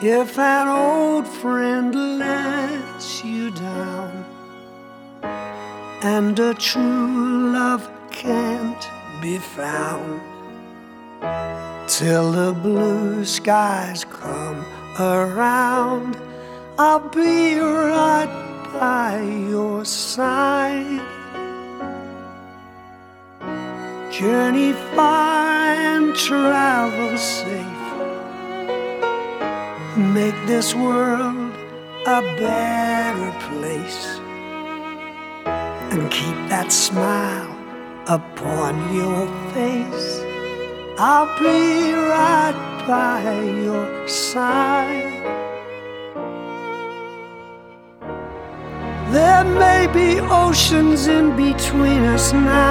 If an old friend lets you down and a true love can't be found till the blue skies come around, I'll be right by your side. Journey far and travel safe. Make this world a better place, and keep that smile upon your face. I'll be right by your side. There may be oceans in between us now,